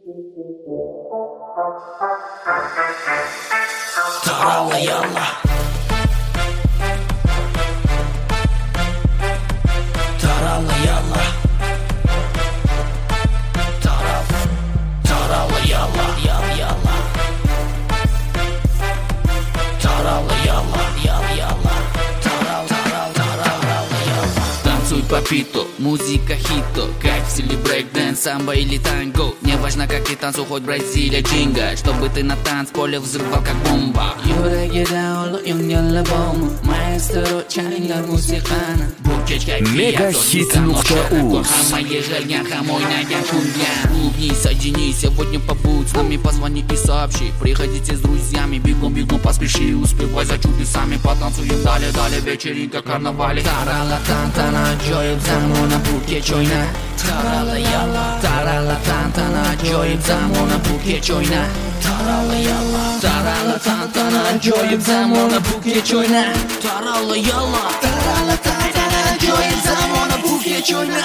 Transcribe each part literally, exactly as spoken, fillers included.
Tarala yalla. Tarala yalla. Taral. Tarala yalla. Yalla yalla. Tarala yalla. Yalla yalla. Тарал, тарал, тарал, yalla. Танцуй по биту, музыка хито, как в стиле брейк-дэнс, самбо или танго. Не важно, как ты танцуй, хоть Бразилия, джинга, чтобы ты на танцполе взрывал как бомба. Мегахит.уз. Клубни, соедини, сегодня побудь с нами, позвони и сообщи. Приходите с друзьями, бегом, бегом, поспеши, успевай за чудесами, потанцуем далее, далее, вечеринка, карнавале. Тарала тантана, joyib zamona buke choyna. Tarala yalla. Tarala tantana, joyib zamona buke choyna. Tarala yalla. Tarala tantana, joyib zamona buke choyna. Tarala yalla. Tarala tantana, joyib zamona buke choyna.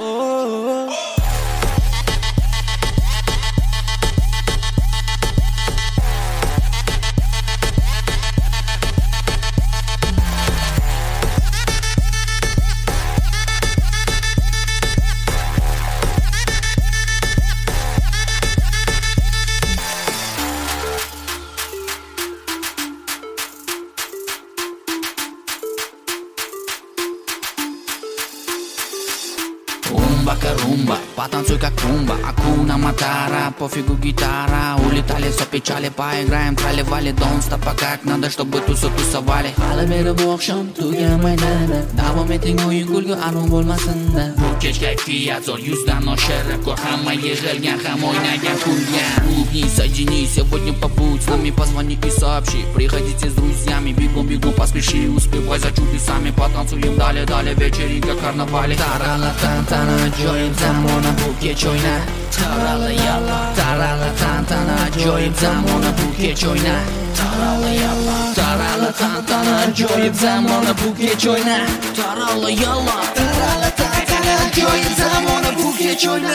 Румба, потанцуй как пумба, акуна матара, пофигу гитара. Улетали все печали, поиграем, трали-вали, don't stop, а как надо, чтобы тусы тусовали. Hali beri bu oqshom tugamaydi, davom eting o'yin kulgu anun bo'lmasin-da. Bu kech kayfiyat zo'r yuzdan oshirib ko'r, hamma yig'ilgan, ham o'ynagan, kulgan. Клубни, соедини, сегодня побудь с нами, позвони и сообщи. Приходите с друзьями, бегом, бегом, поспеши, успевай за чудесами, потанцуем далее, далее, вечеринка, карнавале. Тарала тантана, joyib zamona buke choyna. Tarala yalla. Tarala tantana, joyib zamona buke choyna. Tarala yalla. Tarala tantana, joyib zamona buke choyna. Tarala yalla. Tarala tantana, joyib zamona buke choyna.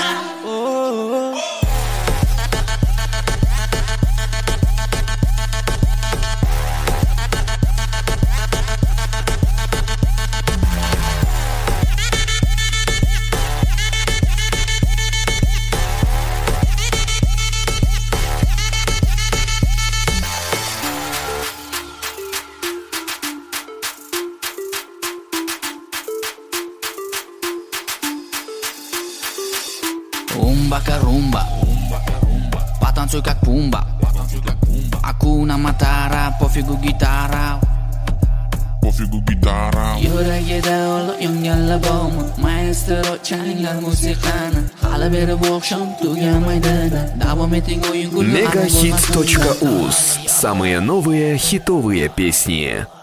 Умба-ка румба, потанцуй как пумба, акуна матара, пофигу гитара. Пофигу гитара. Yuragida olib yonganlar bormi? Maestro chalinglar musiqani. Hali beri bu oqshom tugamaydi, davom eting o'yin kulgu. Мегахит.уз. Самые новые хитовые песни.